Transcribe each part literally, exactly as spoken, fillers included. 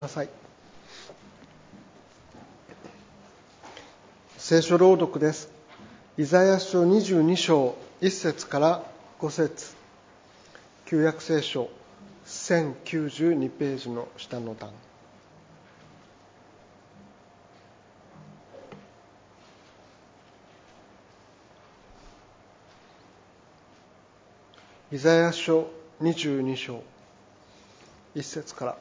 ください。聖書朗読です。イザヤ書にじゅうに章いっ節からご節、旧約聖書せんきゅうじゅうにページの下の段。イザヤ書にじゅうに章いっ節から。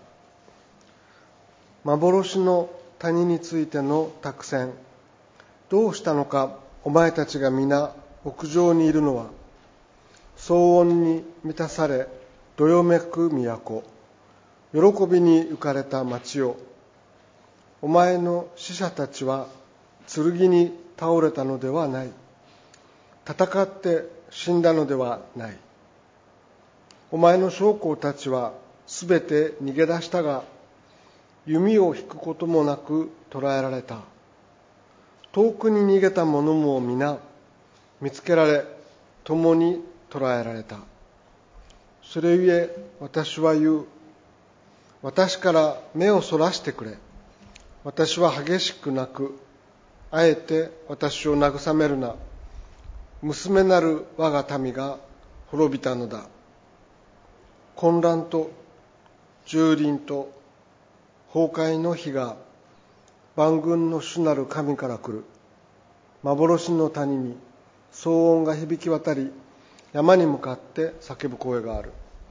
幻の谷についての託戦。どうしたのか、お前たちが皆屋上にいるのは。騒音に満たされどよめく都、喜びに浮かれた町よ。お前の死者たちは剣に倒れたのではない。戦って死んだのではない。お前の将校たちはすべて逃げ出したが、弓を引くこともなく捕らえられた。遠くに逃げた者も皆見つけられ、共に捕らえられた。それゆえ私は言う。私から目をそらしてくれ。私は激しく泣く。あえて私を慰めるな。娘なる我が民が滅びたのだ。混乱と蹂躙と崩壊の日が万軍の主なる神から来る。幻の谷に騒音が響き渡り、山に向かって叫ぶ声がある。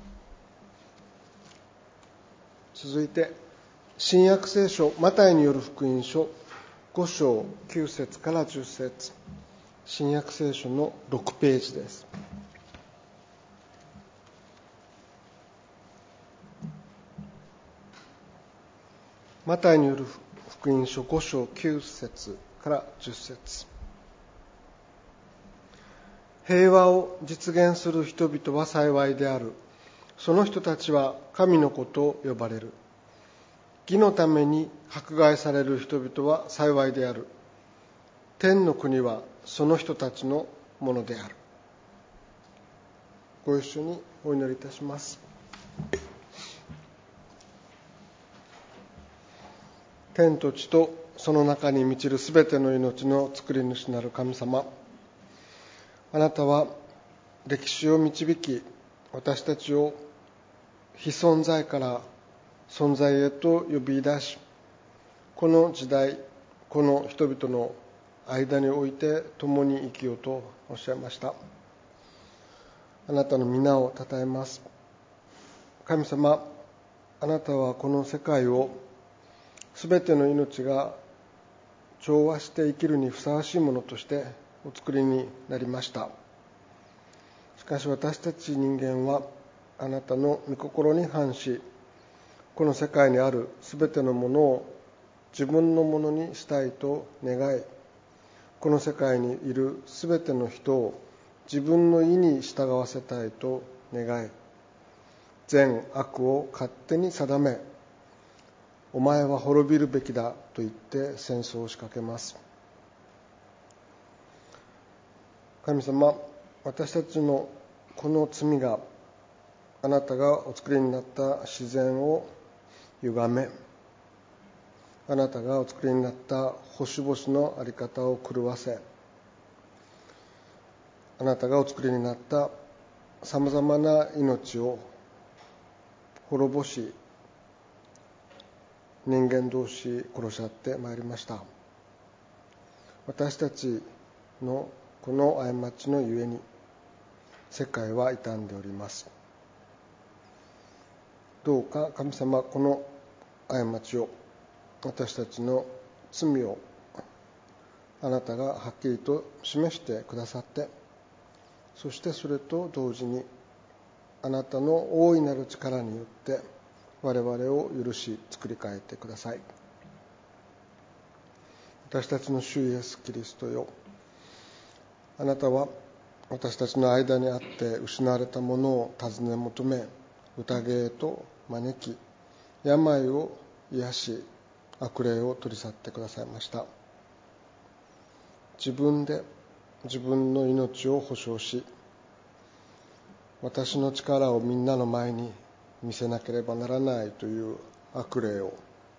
続いて新約聖書マタイによる福音書ご章きゅう節からじゅっ節、新約聖書のろくページです。マタイによる福音書ご章きゅう節からじゅっ節。平和を実現する人々は幸いである。その人たちは神の子と呼ばれる。義のために迫害される人々は幸いである。天の国はその人たちのものである。ご一緒にお祈りいたします。天と地とその中に満ちるすべての命の作り主なる神様、あなたは歴史を導き、私たちを非存在から存在へと呼び出し、この時代、この人々の間において共に生きようとおっしゃいました。あなたの皆をたたえます。神様、あなたはこの世界をすべての命が調和して生きるにふさわしいものとしてお作りになりました。しかし私たち人間はあなたの御心に反し、この世界にあるすべてのものを自分のものにしたいと願い、この世界にいるすべての人を自分の意に従わせたいと願い、善悪を勝手に定め、お前は滅びるべきだと言って戦争を仕掛けます。神様、私たちのこの罪があなたがお作りになった自然を歪め、あなたがお作りになった星々の在り方を狂わせ、あなたがお作りになったさまざまな命を滅ぼし、人間同士殺し合ってまいりました。私たちのこの過ちのゆえに世界は傷んでおります。どうか神様、この過ちを、私たちの罪をあなたがはっきりと示してくださって、そしてそれと同時にあなたの大いなる力によって我々を許し作り変えてください。私たちの主イエスキリストよ、あなたは私たちの間にあって失われたものを尋ね求め、宴へと招き、病を癒し、悪霊を取り去ってくださいました。自分で自分の命を保証し、私の力をみんなの前に見せなければならないという悪霊を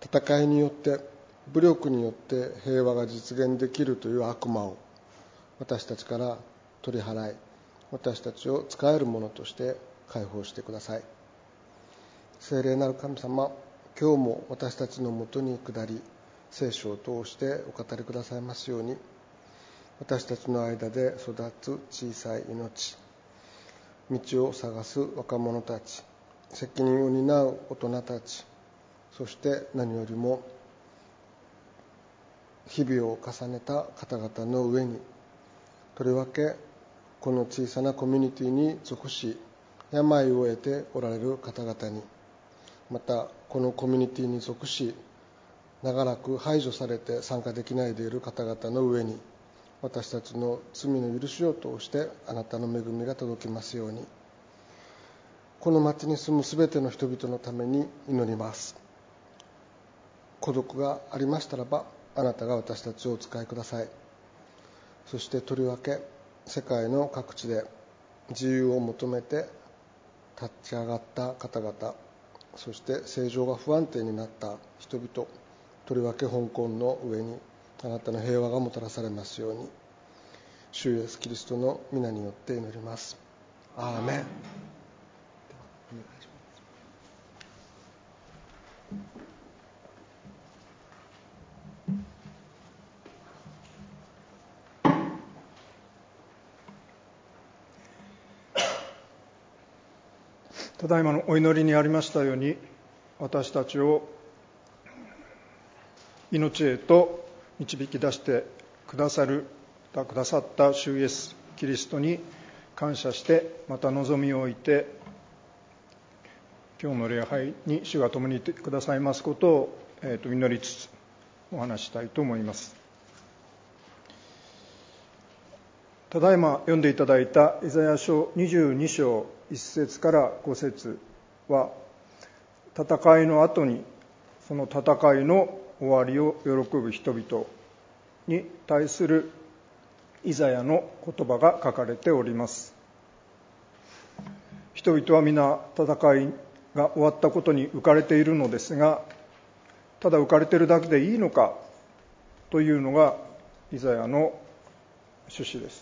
戦いによって武力によって平和が実現できるという悪魔を私たちから取り払い、私たちを使えるものとして解放してください。聖霊なる神様、今日も私たちのもとに下り、聖書を通してお語りくださいますように、私たちの間で育つ小さい命、道を探す若者たち、責任を担う大人たち、そして何よりも日々を重ねた方々の上に、とりわけこの小さなコミュニティに属し、病を得ておられる方々に、またこのコミュニティに属し、長らく排除されて参加できないでいる方々の上に、私たちの罪の許しを通してあなたの恵みが届きますように、この町に住むすべての人々のために祈ります。孤独がありましたらば、あなたが私たちをお使いください。そしてとりわけ世界の各地で自由を求めて立ち上がった方々、そして政情が不安定になった人々、とりわけ香港の上にあなたの平和がもたらされますように、主イエスキリストの皆によって祈ります。アーメン。 ただいまのお祈りにありましたように、私たちを命へと導き出してくださるくださった主イエスキリストに感謝して、また望みを置いて今日の礼拝に主が共にいてくださいますことを、えー、と祈りつつお話したいと思います。ただいま読んでいただいたイザヤ書にじゅうに章いち節からご節は、戦いの後にその戦いの終わりを喜ぶ人々に対するイザヤの言葉が書かれております。人々は皆戦いが終わったことに浮かれているのですが、ただ浮かれているだけでいいのかというのがイザヤの趣旨です。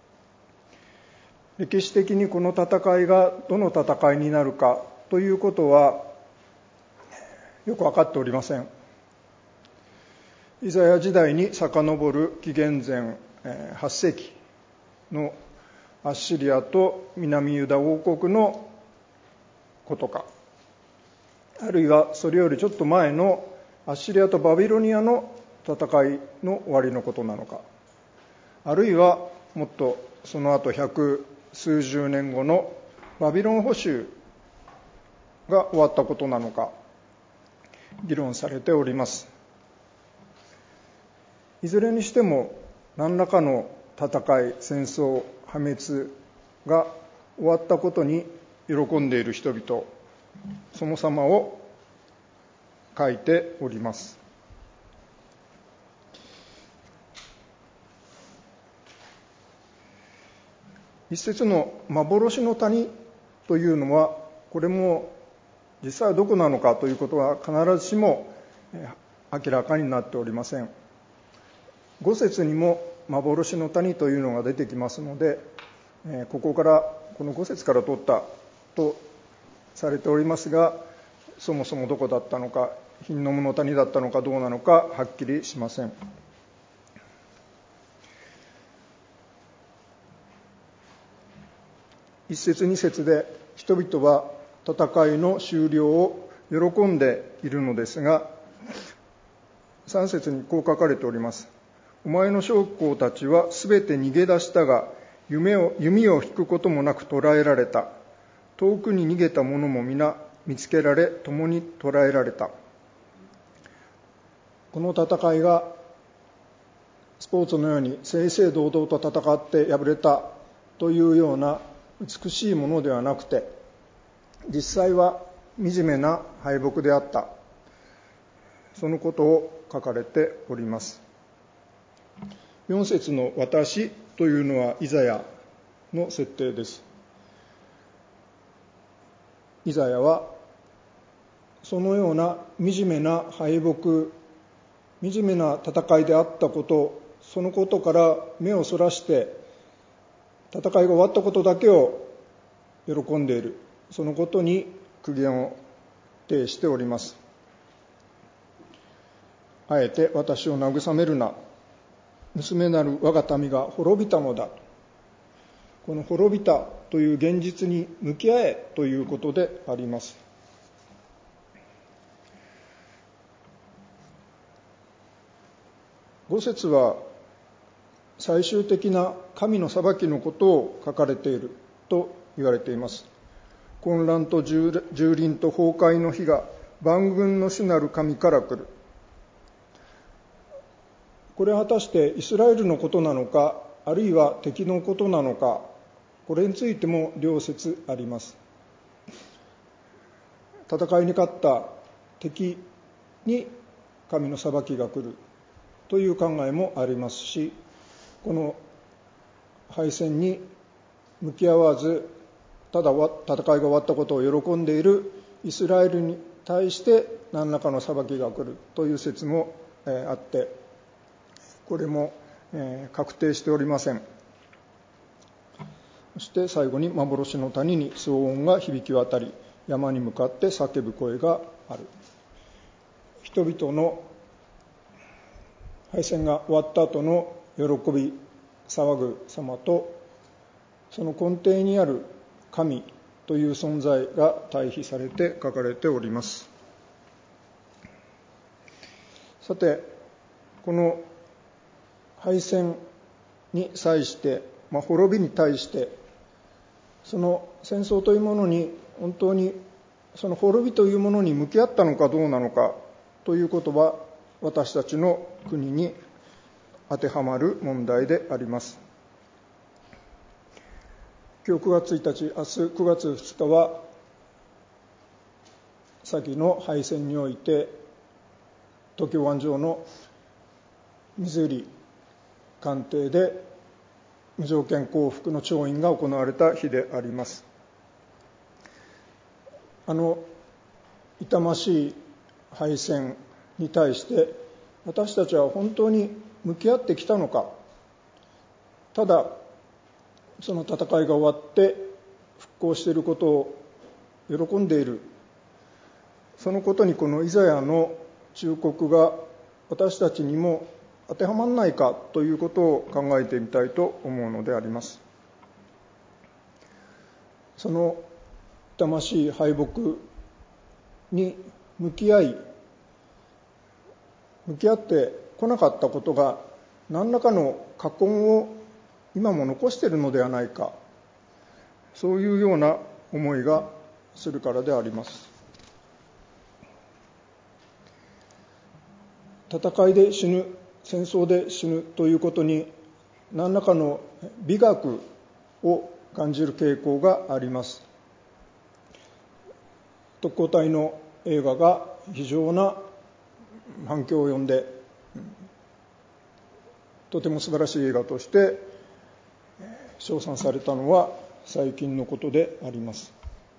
歴史的にこの戦いがどの戦いになるかということはよく分かっておりません。イザヤ時代に遡る紀元前はっ世紀のアッシリアと南ユダ王国のことか、あるいはそれよりちょっと前のアッシリアとバビロニアの戦いの終わりのことなのか、あるいはもっとその後百数十年後のバビロン捕囚が終わったことなのか議論されております。いずれにしても何らかの戦い、戦争、破滅が終わったことに喜んでいる人々、その様を書いております。一節の幻の谷というのは、これも実際はどこなのかということは必ずしも明らかになっておりません。五節にも幻の谷というのが出てきますので、ここからこの五節から取ったとされておりますが、そもそもどこだったのか、ヒンノムの谷だったのかどうなのかはっきりしません。一節二節で人々は戦いの終了を喜んでいるのですが、三節にこう書かれております。お前の将校たちはすべて逃げ出したが、夢を弓を引くこともなく捕らえられた。遠くに逃げた者も皆見つけられ、共に捕らえられた。この戦いがスポーツのように正々堂々と戦って敗れたというような美しいものではなくて、実際は惨めな敗北であった、そのことを書かれております。よん節の私というのはイザヤの設定です。イザヤはそのような惨めな敗北、惨めな戦いであったこと、そのことから目をそらして戦いが終わったことだけを喜んでいる、そのことに苦言を呈しております。あえて私を慰めるな、娘なる我が民が滅びたのだ、この滅びたという現実に向き合えということであります。五節は最終的な神の裁きのことを書かれていると言われています。混乱と蹂躙と崩壊の日が万軍の主なる神から来る。これは果たしてイスラエルのことなのか、あるいは敵のことなのか、これについても両説あります。戦いに勝った敵に神の裁きが来るという考えもありますし、この敗戦に向き合わず、ただ戦いが終わったことを喜んでいるイスラエルに対して何らかの裁きが来るという説もあって、これも確定しておりません。そして最後に、幻の谷に騒音が響き渡り、山に向かって叫ぶ声がある。人々の敗戦が終わった後の喜び騒ぐ様と、その根底にある神という存在が対比されて書かれております。さて、この敗戦に際して、まあ、滅びに対して、その戦争というものに本当にその滅びというものに向き合ったのかどうなのかということは、私たちの国に当てはまる問題であります。今日くがつついたち、明日くがつふつかは先の敗戦において東京湾上の水売艦艇で無条件降伏の調印が行われた日であります。あの痛ましい敗戦に対して私たちは本当に向き合ってきたのか、ただその戦いが終わって復興していることを喜んでいる、そのことにこのイザヤの忠告が私たちにも当てはまらないかということを考えてみたいと思うのであります。その痛ましい敗北に向き合い向き合ってこなかったことが何らかの禍根を今も残しているのではないか、そういうような思いがするからであります。戦いで死ぬ、戦争で死ぬということに何らかの美学を感じる傾向があります。特攻隊の映画が非常な反響を呼んで、とても素晴らしい映画として称賛されたのは最近のことであります。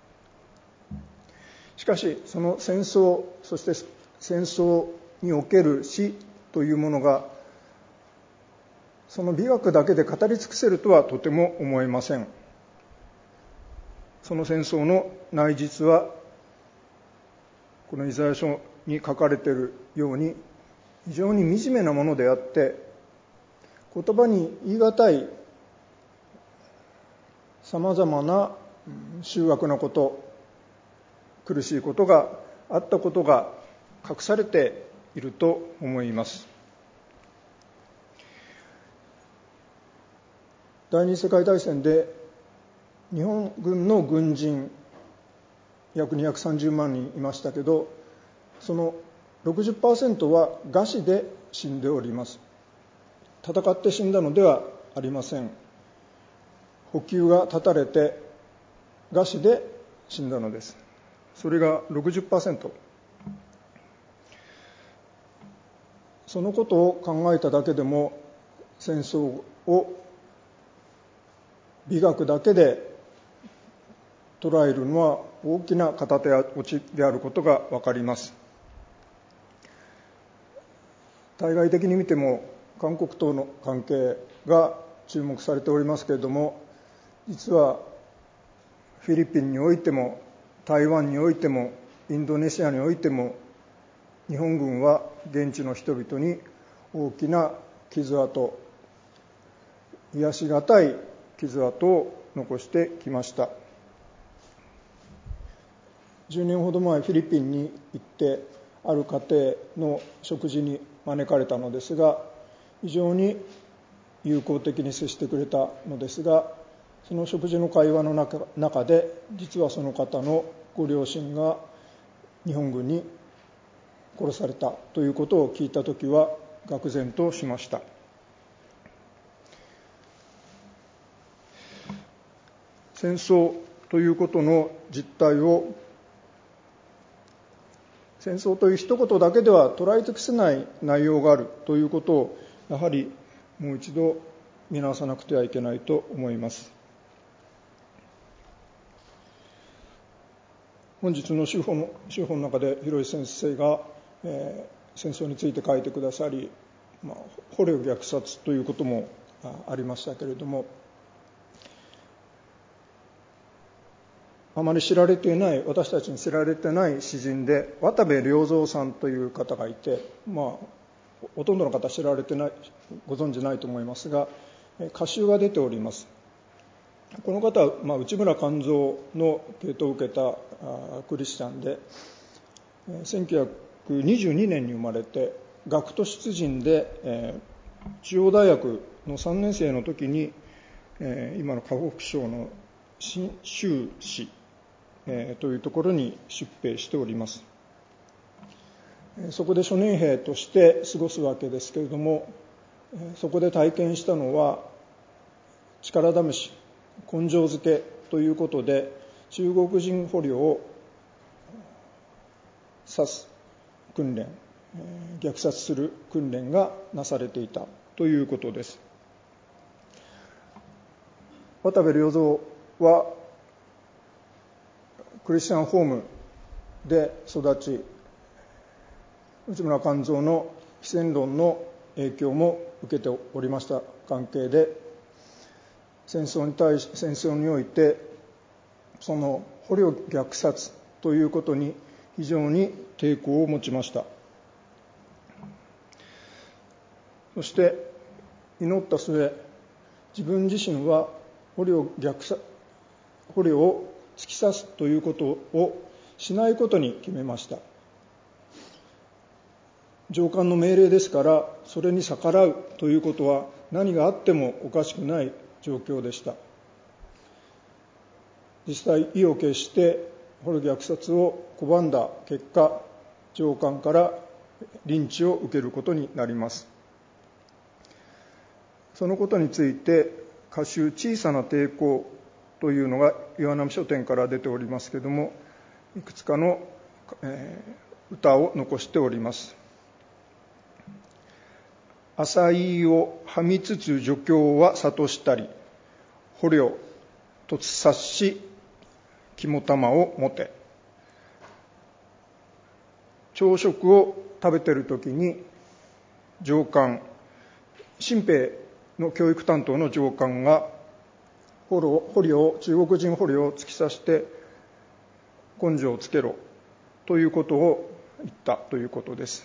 しかしその戦争、そして戦争における死というものがその美学だけで語り尽くせるとはとても思えません。その戦争の内実はこのイザヤ書に書かれているように非常に惨めなものであって、言葉に言い難いさまざまな醜悪なこと、苦しいことがあったことが隠されていると思います。第二次世界大戦で日本軍の軍人約にひゃくさんじゅうまんにんいましたけど、その ろくじゅっパーセント は餓死で死んでおります。戦って死んだのではありません。補給が断たれて餓死で死んだのです。それが ろくじゅっパーセント。そのことを考えただけでも戦争を美学だけで捉えるのは大きな片手落ちであることが分かります。対外的に見ても韓国との関係が注目されておりますけれども、実はフィリピンにおいても台湾においてもインドネシアにおいても、日本軍は現地の人々に大きな傷跡、癒しがたい傷跡を残してきました。じゅうねんほど前、フィリピンに行ってある家庭の食事に招かれたのですが、非常に友好的に接してくれたのですが、その食事の会話の中、中で実はその方のご両親が日本軍に殺されたということを聞いたときは愕然としました。戦争ということの実態を、戦争という一言だけでは捉え尽くせない内容があるということを、やはりもう一度見直さなくてはいけないと思います。本日の修法の、修法の中で広井先生が、えー、戦争について書いてくださり、まあ、捕虜虐殺ということもありましたけれども、あまり知られていない、私たちに知られていない詩人で渡部良三さんという方がいて、まあ、ほとんどの方知られてない、ご存じないと思いますが、歌集が出ております。この方は、まあ、内村勘三の系統を受けたクリスチャンで、せんきゅうひゃくにじゅうにねんに生まれて、学徒出陣で、えー、中央大学のさんねん生の時に、えー、今の河北省の信州市、えー、というところに出兵しております。そこで諸年兵として過ごすわけですけれども、そこで体験したのは力試し、根性づけということで、中国人捕虜を刺す訓練、虐殺する訓練がなされていたということです。渡部良三はクリスチャンホームで育ち、内村勘三の非戦論の影響も受けておりました関係で、戦争に対し戦争においてその捕虜虐殺ということに非常に抵抗を持ちました。そして祈った末、自分自身は捕虜虐殺捕虜を突き刺すということをしないことに決めました。上官の命令ですから、それに逆らうということは何があってもおかしくない状況でした。実際、意を決して捕虜虐殺を拒んだ結果、上官からリンチを受けることになります。そのことについて、歌集小さな抵抗というのが岩波書店から出ておりますけれども、いくつかの、えー、歌を残しております。浅井をはみつつ助教は諭したり、捕虜突殺し肝玉を持て。朝食を食べているときに上官、新兵の教育担当の上官が捕虜を中国人捕虜を突き刺して根性をつけろということを言ったということです。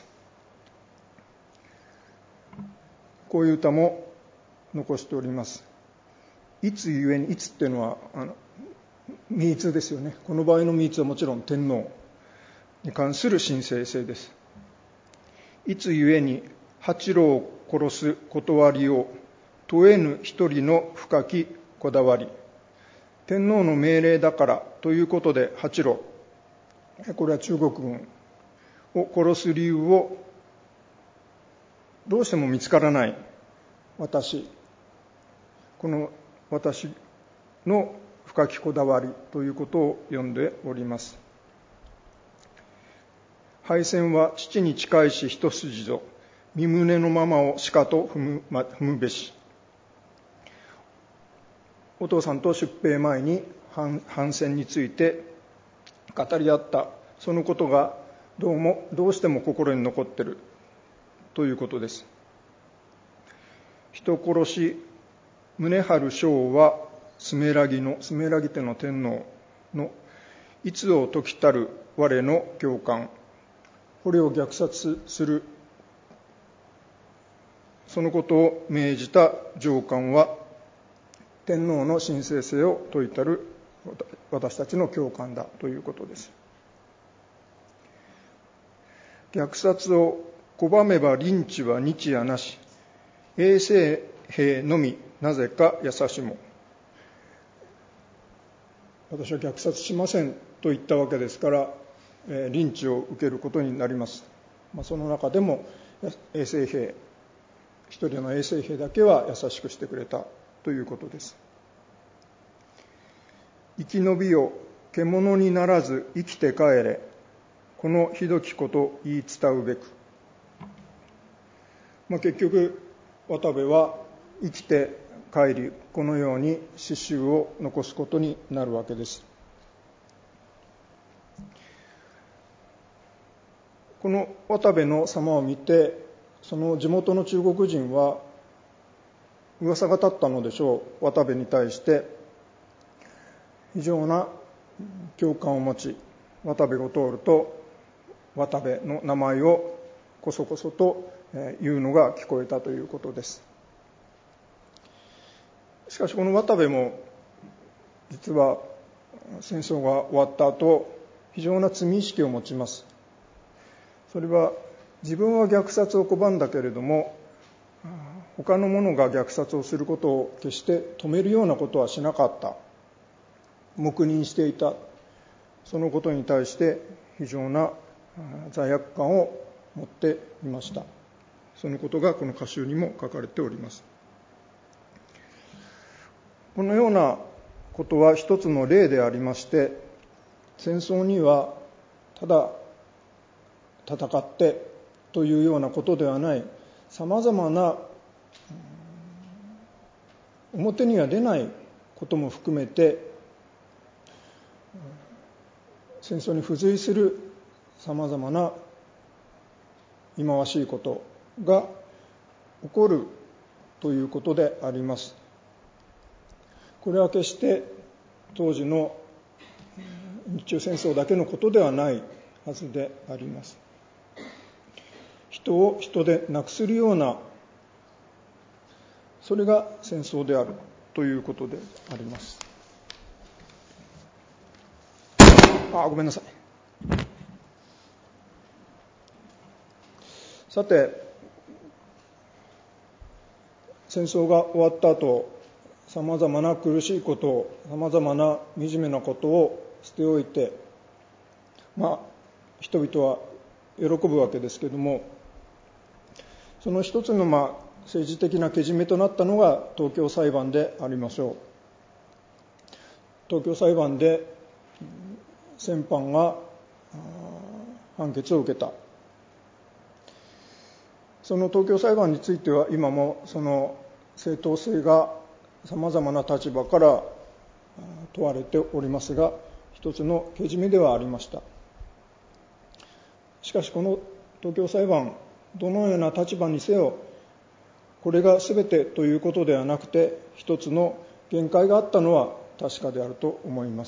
こういう歌も残しております。いつゆえに、いつっていうのはあの御逸ですよね。この場合の御逸はもちろん天皇に関する神聖性です。いつゆえに八郎を殺す断りを問えぬ一人の深きこだわり。天皇の命令だからということで八郎、これは中国軍を殺す理由をどうしても見つからない私、この私の深きこだわりということを読んでおります。敗戦は父に近いし一筋ぞ、身胸のままをしかと踏む、ま、踏むべし。お父さんと出兵前に反戦について語り合ったそのことがどうもどうしても心に残っているということです。人殺し宗春将はスメラギのスメラギテの天皇のいつを時たる我の教官、これを虐殺するそのことを命じた上官は天皇の神聖性を説いたる私たちの教官だということです。虐殺を拒めばリンチは日夜なし、衛生兵のみなぜか優しも。私は虐殺しませんと言ったわけですから、えー、リンチを受けることになります。まあ、その中でも衛生兵一人の衛生兵だけは優しくしてくれたということです。生き延びよ、獣にならず生きて帰れ、このひどきこと言い伝うべく。まあ、結局渡部は生きて帰り、このように詩集を残すことになるわけです。この渡部の様を見て、その地元の中国人は噂が立ったのでしょう。渡部に対して非常な共感を持ち、渡部を通ると渡部の名前をこそこそと言うのが聞こえたということです。しかしこの渡部も実は戦争が終わった後、非常な罪意識を持ちます。それは自分は虐殺を拒んだけれども、他の者が虐殺をすることを決して止めるようなことはしなかった、黙認していた。そのことに対して非常な罪悪感を持っていました。そのことがこの歌集にも書かれております。このようなことは一つの例でありまして、戦争にはただ戦ってというようなことではない、さまざまな表には出ないことも含めて、戦争に付随するさまざまな忌まわしいことが起こるということであります。これは決して当時の日中戦争だけのことではないはずであります。人を人でなくするような、それが戦争であるということであります。あ、ごめんなさい。さて、戦争が終わった後、さまざまな苦しいことを、さまざまな惨めなことを捨ておいて、まあ人々は喜ぶわけですけれども、その一つのまあ政治的なけじめとなったのが東京裁判でありましょう。東京裁判で戦犯が判決を受けた。その東京裁判については今もその正当性がさまざまな立場から問われておりますが、一つのけじめではありました。しかしこの東京裁判、どのような立場にせよ、これが全てということではなくて、一つの限界があったのは確かであると思います。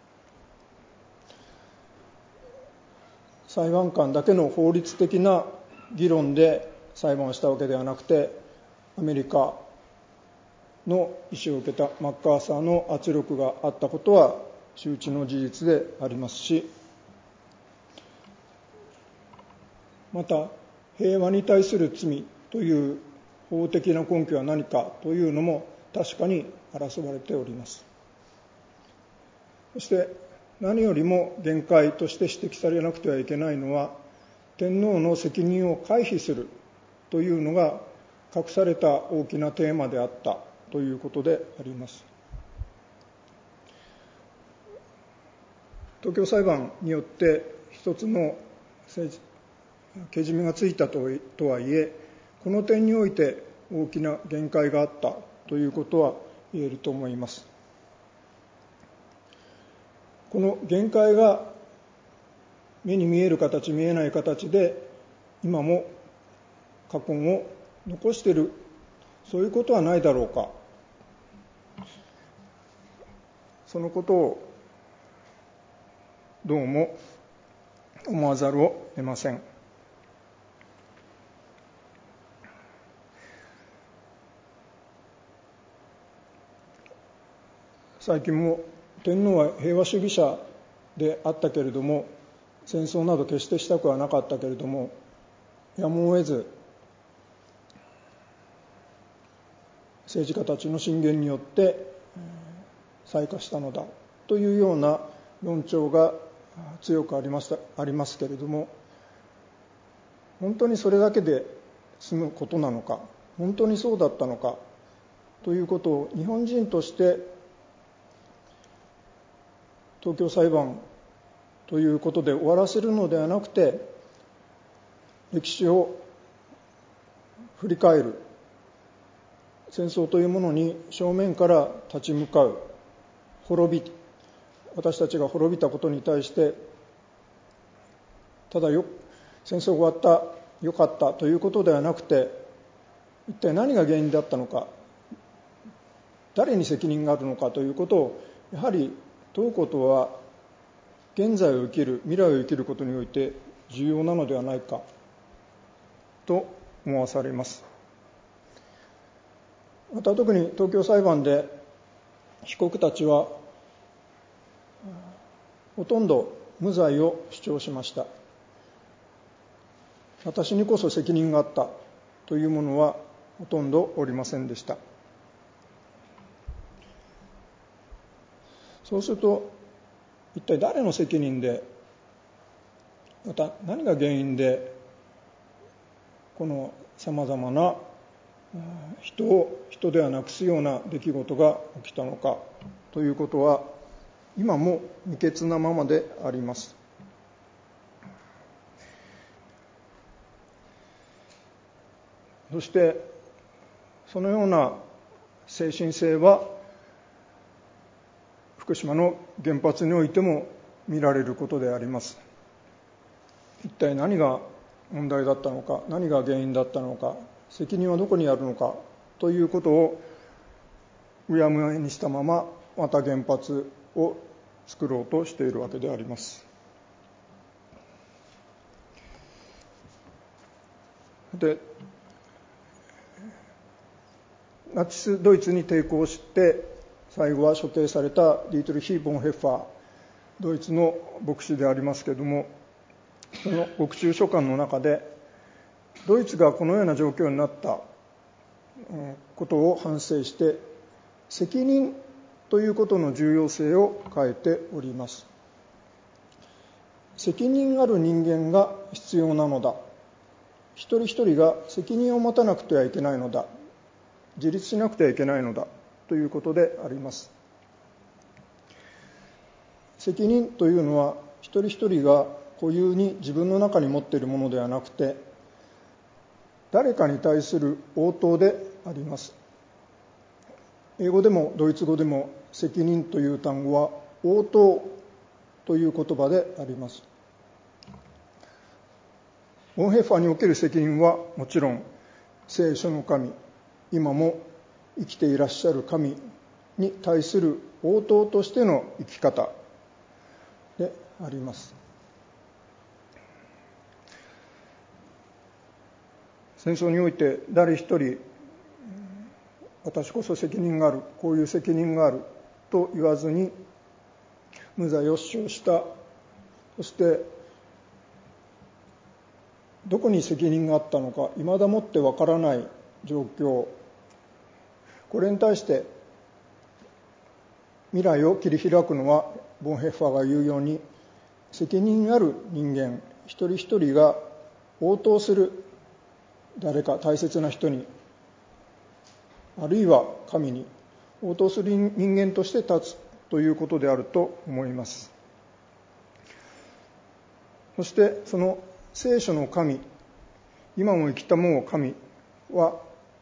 裁判官だけの法律的な議論で裁判をしたわけではなくて、アメリカの意思を受けたマッカーサーの圧力があったことは周知の事実でありますし、また平和に対する罪という法的な根拠は何かというのも確かに争われております。そして何よりも限界として指摘されなくてはいけないのは、天皇の責任を回避するというのが隠された大きなテーマであったということであります。東京裁判によって一つのけじめがついたとはいえ、この点において大きな限界があったということは言えると思います。この限界が目に見える形見えない形で今も禍根を残している、そういうことはないだろうか。そのことをどうも思わざるを得ません。最近も天皇は平和主義者であったけれども、戦争など決してしたくはなかったけれども、やむを得ず政治家たちの進言によって再化したのだというような論調が強くありました、ありますけれども、本当にそれだけで済むことなのか、本当にそうだったのかということを日本人として東京裁判ということで終わらせるのではなくて、歴史を振り返る、戦争というものに正面から立ち向かう、滅び私たちが滅びたことに対してただよ戦争が終わったよかったということではなくて、一体何が原因だったのか、誰に責任があるのかということをやはり問うことは現在を生きる、未来を生きることにおいて重要なのではないかと思わされます。また特に東京裁判で被告たちはほとんど無罪を主張しました。私にこそ責任があったというものはほとんどおりませんでした。そうすると一体誰の責任で、また何が原因でこのさまざまな人を人ではなくすような出来事が起きたのかということは今も未決なままであります。そしてそのような精神性は福島の原発においても見られることであります。一体何が問題だったのか、何が原因だったのか、責任はどこにあるのかということをうやむやにしたまままた原発を作ろうとしているわけであります。で、ナチスドイツに抵抗して最後は処刑されたディートリヒ・ボンヘッファー、ドイツの牧師でありますけれども、その獄中書簡の中でドイツがこのような状況になったことを反省して責任ということの重要性を書いております。責任ある人間が必要なのだ、一人一人が責任を持たなくてはいけないのだ、自立しなくてはいけないのだということであります。責任というのは一人一人が固有に自分の中に持っているものではなくて、誰かに対する応答であります。英語でもドイツ語でも責任という単語は応答という言葉であります。ボンヘッファーにおける責任はもちろん聖書の神、今も生きていらっしゃる神に対する応答としての生き方であります。戦争において誰一人私こそ責任がある、こういう責任があると言わずに無罪を主張した。そしてどこに責任があったのか未だもってわからない状況、これに対して未来を切り開くのはボンヘッファーが言うように責任ある人間一人一人が応答する、誰か大切な人にあるいは神に応答する人間として立つということであると思います。そしてその聖書の神、今も生きたもう神は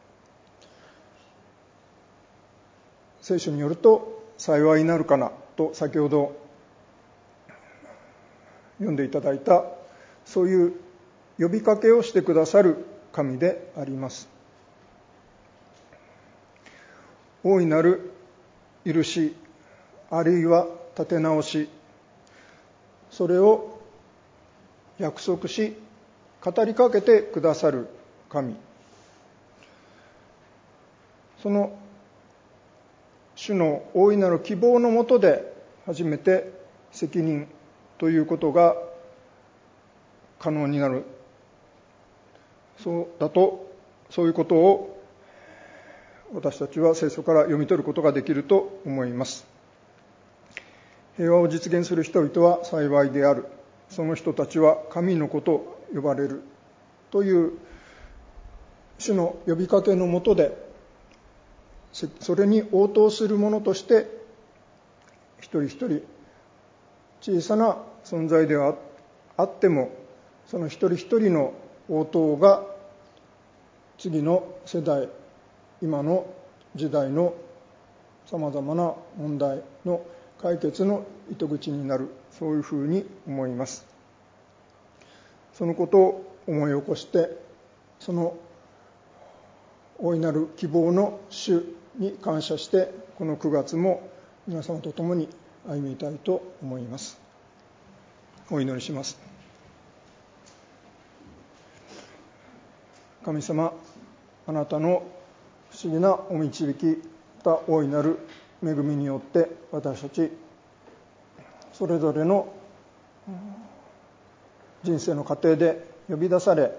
聖書によると幸いになるかなと先ほど読んでいただいた、そういう呼びかけをしてくださる神であります。大いなる許し、あるいは立て直し、それを約束し語りかけてくださる神、その主の大いなる希望のもとで初めて責任ということが可能になる、そうだとそういうことを私たちは聖書から読み取ることができると思います。平和を実現する人々は幸いである、その人たちは神の子と呼ばれるという主の呼びかけのもとで、それに応答するものとして一人一人小さな存在ではあっても、その一人一人の応答が次の世代、今の時代のさまざまな問題の解決の糸口になる、そういうふうに思います。そのことを思い起こして、その大いなる希望の主に感謝して、このくがつも皆様と共に歩みたいと思います。お祈りします。神様、あなたの不思議なお導き、また大いなる恵みによって私たちそれぞれの人生の過程で呼び出され、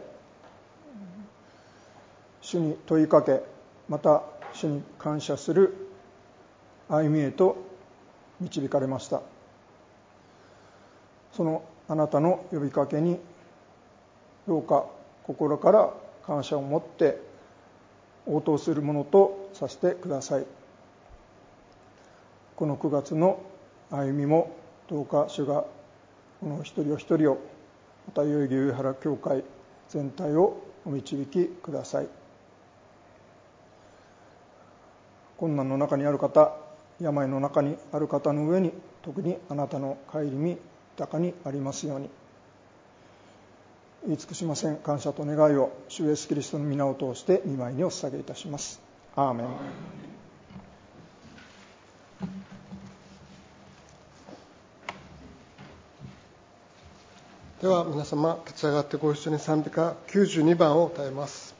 主に問いかけ、また主に感謝する歩みへと導かれました。そのあなたの呼びかけにどうか心から感謝を持って応答するものとさせてください。このくがつの歩みもどうか主がこの一人お一人を、また代々木上原教会全体をお導きください。困難の中にある方、病の中にある方の上に、特にあなたの顧み豊かにありますように。言い尽くしません感謝と願いを主イエスキリストの皆を通して御前にお捧げいたします。アーメン。 では皆様立ち上がってご一緒に賛美歌きゅうじゅうにばんを歌います。